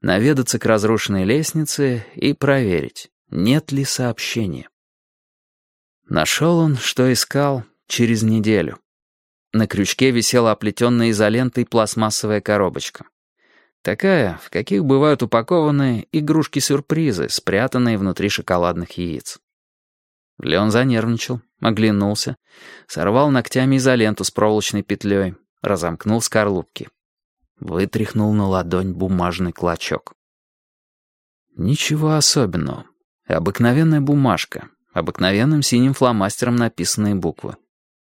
наведаться к разрушенной лестнице и проверить, нет ли сообщения. Нашел он, что искал, через неделю. На крючке висела оплетенная изолентой пластмассовая коробочка. Такая, в каких бывают упакованы игрушки-сюрпризы, спрятанные внутри шоколадных яиц. Леон занервничал, оглянулся, сорвал ногтями изоленту с проволочной петлей, разомкнул скорлупки. Вытряхнул на ладонь бумажный клочок. Ничего особенного. Обыкновенная бумажка, обыкновенным синим фломастером написанные буквы.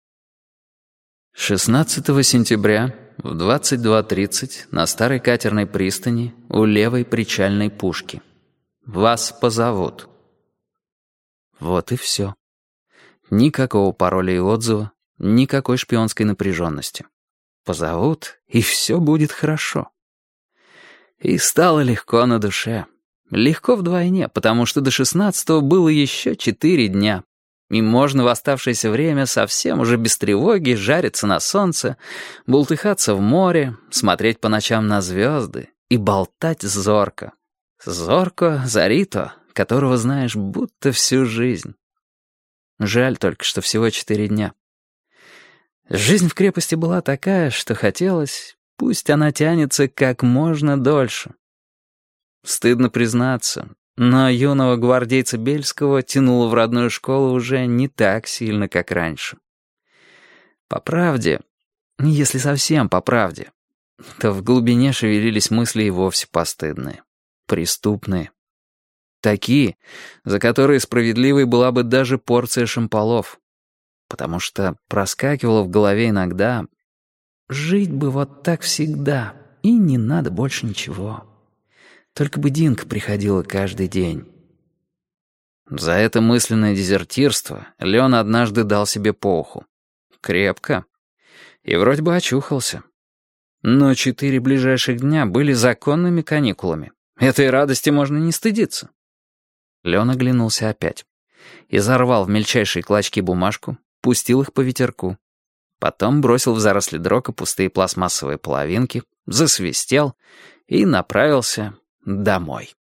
16 сентября в 22:30 на старой катерной пристани у левой причальной пушки. Вас позовут. Вот и все. Никакого пароля и отзыва, никакой шпионской напряженности. Позовут, и все будет хорошо. И стало легко на душе. Легко вдвойне, потому что до 16-го было еще 4 дня. И можно в оставшееся время совсем уже без тревоги жариться на солнце, бултыхаться в море, смотреть по ночам на звезды и болтать с Зорко. Зорко Зарито, которого знаешь будто всю жизнь. Жаль только, что всего 4 дня. Жизнь в крепости была такая, что хотелось, пусть она тянется как можно дольше. Стыдно признаться, но юного гвардейца Бельского тянуло в родную школу уже не так сильно, как раньше. По правде, если совсем по правде, то в глубине шевелились мысли и вовсе постыдные, преступные. Такие, за которые справедливой была бы даже порция шамполов. Потому что проскакивало в голове иногда: жить бы вот так всегда, и не надо больше ничего. Только бы Динка приходила каждый день. За это мысленное дезертирство Леон однажды дал себе по уху. Крепко. И вроде бы очухался. Но 4 ближайших дня были законными каникулами. Этой радости можно не стыдиться. Леон оглянулся опять. Изорвал в мельчайшие клочки бумажку, пустил их по ветерку. Потом бросил в заросли дрока пустые пластмассовые половинки, засвистел и направился домой.